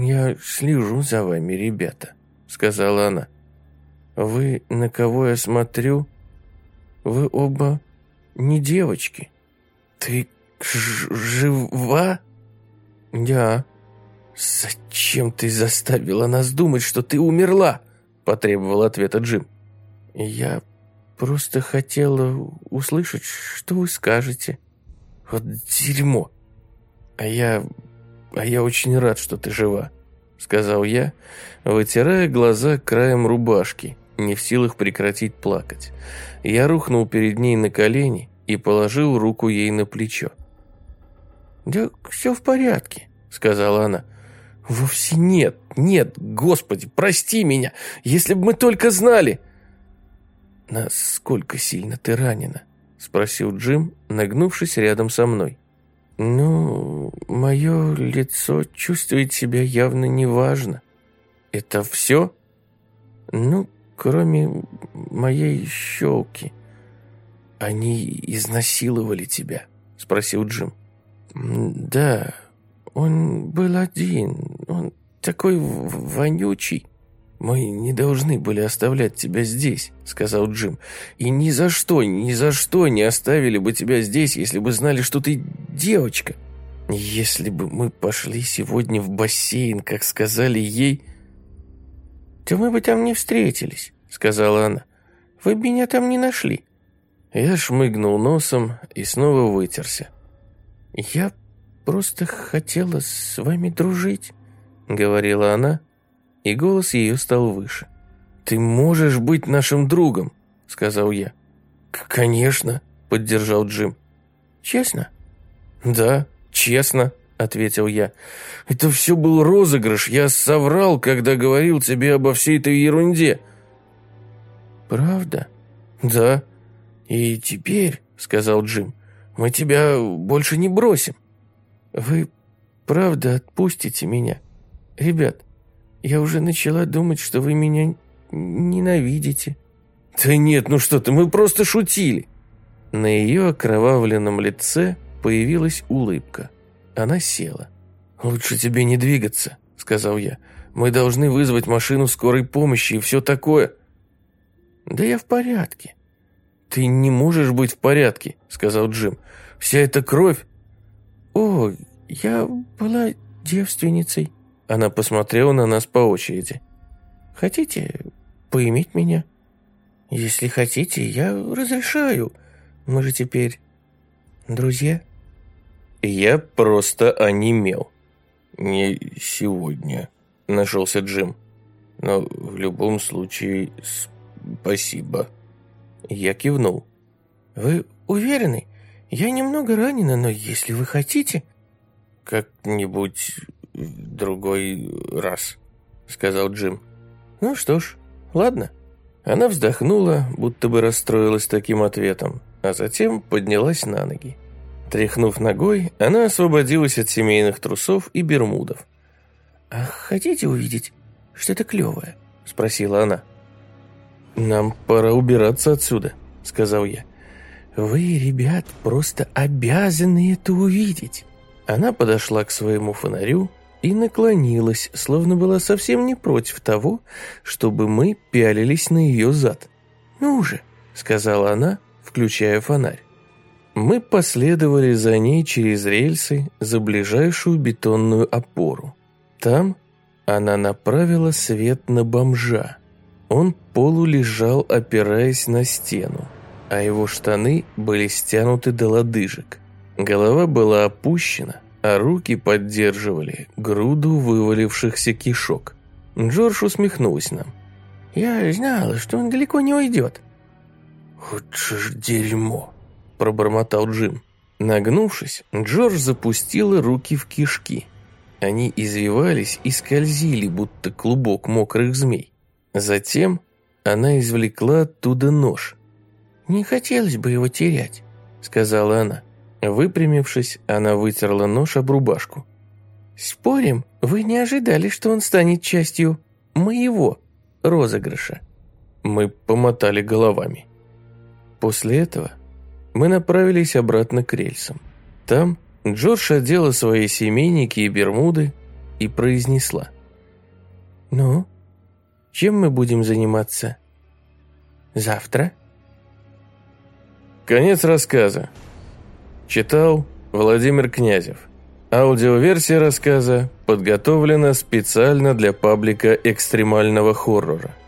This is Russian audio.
«Я слежу за вами, ребята», — сказала она. «Вы, на кого я смотрю, вы оба не девочки». «Ты жива?» «Я». «Зачем ты заставила нас думать, что ты умерла?» — потребовал ответа Джим. «Я просто хотела услышать, что вы скажете». «Вот дерьмо! А я очень рад, что ты жива», — сказал я, вытирая глаза краем рубашки, не в силах прекратить плакать. Я рухнул перед ней на колени и положил руку ей на плечо. «Да все в порядке», — сказала она. «Вовсе нет, Господи, прости меня, если бы мы только знали!» «Насколько сильно ты ранена?» — спросил Джим, нагнувшись рядом со мной. «Ну, мое лицо чувствует себя явно неважно». «Это все?» «Ну, кроме моей щелки». «Они изнасиловали тебя?» — спросил Джим. «Да, он был один, он такой вонючий». «Мы не должны были оставлять тебя здесь», — сказал Джим. «И ни за что не оставили бы тебя здесь, если бы знали, что ты девочка. Если бы мы пошли сегодня в бассейн, как сказали ей...» «То мы бы там не встретились», — сказала она. «Вы бы меня там не нашли». Я шмыгнул носом и снова вытерся. «Я просто хотела с вами дружить», — говорила она, и голос ее стал выше. «Ты можешь быть нашим другом», — сказал я. «Конечно», — поддержал Джим. «Честно?» «Да, честно», — ответил я. «Это все был розыгрыш, я соврал, когда говорил тебе обо всей этой ерунде». «Правда?» «Да». «И теперь», — сказал Джим, — «мы тебя больше не бросим». «Вы правда отпустите меня? Ребят, я уже начала думать, что вы меня ненавидите». «Да нет, ну что ты, мы просто шутили». На ее окровавленном лице появилась улыбка. Она села. «Лучше тебе не двигаться», — сказал я. «Мы должны вызвать машину скорой помощи и все такое». «Да я в порядке». «Ты не можешь быть в порядке», — сказал Джим. «Вся эта кровь...» «О, я была девственницей». Она посмотрела на нас по очереди. «Хотите поиметь меня?» «Если хотите, я разрешаю. Мы же теперь друзья». Я просто онемел. «Не сегодня», — нашелся Джим. «Но в любом случае спасибо». Я кивнул. «Вы уверены? Я немного ранена, но если вы хотите...» «Как-нибудь в другой раз», — сказал Джим. «Ну что ж, ладно». Она вздохнула, будто бы расстроилась таким ответом, а затем поднялась на ноги. Тряхнув ногой, она освободилась от семейных трусов и бермудов. «А хотите увидеть что-то клевое?» — спросила она. «Нам пора убираться отсюда», — сказал я. «Вы, ребят, просто обязаны это увидеть». Она подошла к своему фонарю и наклонилась, словно была совсем не против того, чтобы мы пялились на ее зад. «Ну же», — сказала она, включая фонарь. Мы последовали за ней через рельсы за ближайшую бетонную опору. Там она направила свет на бомжа. Он полулежал, опираясь на стену, а его штаны были стянуты до лодыжек. Голова была опущена, а руки поддерживали груду вывалившихся кишок. Джордж усмехнулась нам. «Я знала, что он далеко не уйдет». «Вот же ж дерьмо», — пробормотал Джим. Нагнувшись, Джордж запустила руки в кишки. Они извивались и скользили, будто клубок мокрых змей. Затем она извлекла оттуда нож. «Не хотелось бы его терять», — сказала она. Выпрямившись, она вытерла нож об рубашку. «Спорим, вы не ожидали, что он станет частью моего розыгрыша?» Мы помотали головами. После этого мы направились обратно к рельсам. Там Джордж одела свои семейники и бермуды и произнесла: «Ну, чем мы будем заниматься завтра?» Конец рассказа. Читал Владимир Князев. Аудиоверсия рассказа подготовлена специально для паблика экстремального хоррора.